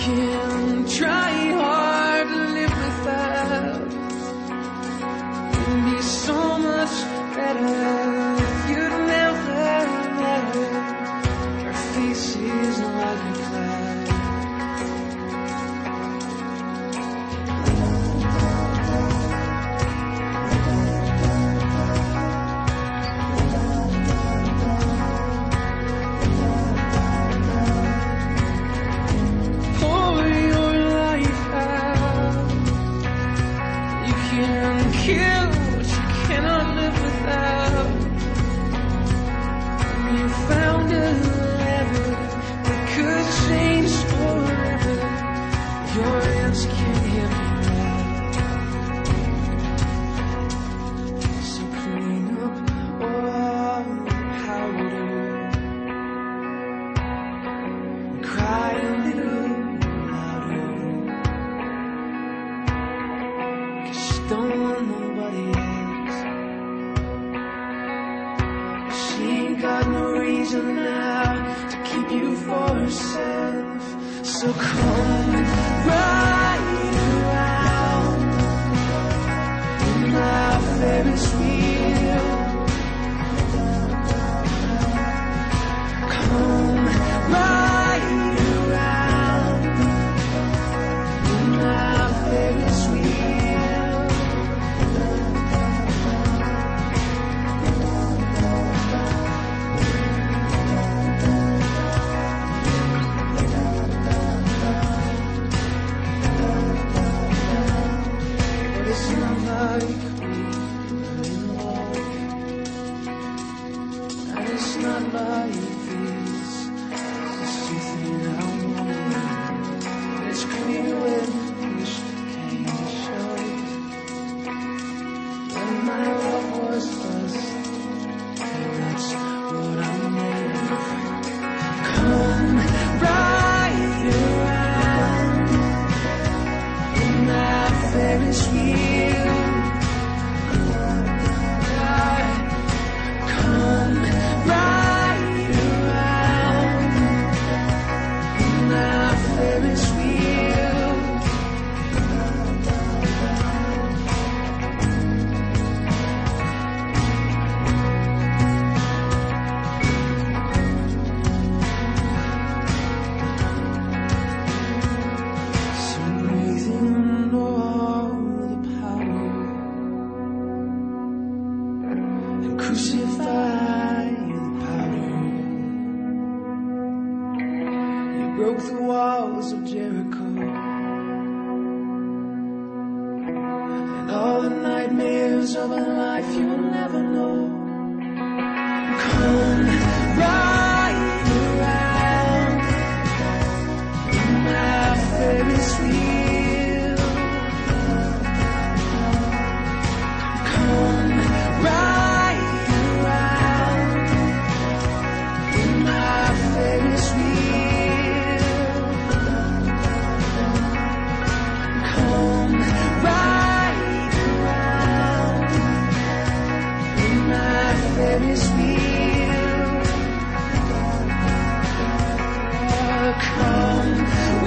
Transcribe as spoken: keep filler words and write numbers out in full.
can try hard to live without. It'd be so much better if you'd never met her. Her face is like a cloud. Pour your life out. You can kill what you cannot live without. You found a lever that could change forever. Your hands can't hear me now. So clean up all the powder and cry a little louder. 'Cause you don't want nobody else. She ain't got no reason now to keep you for herself. So come right around in my Ferris wheel. Come right around in my Ferris wheel. But it's not like we were in love, and it's not like this. It's just thing I want. It's clear when push came to shove, when my love was first, and that's what I'm made of. Come right around in my Ferris wheel. Come right around in my Ferris wheel. So breathe in all the power and crucify the powder. You broke the walls of Jericho, and all the nightmares of a life you'll never know. Come right around in my Ferris wheel. Come right around in my Ferris wheel. Come right around in my Ferris wheel. Come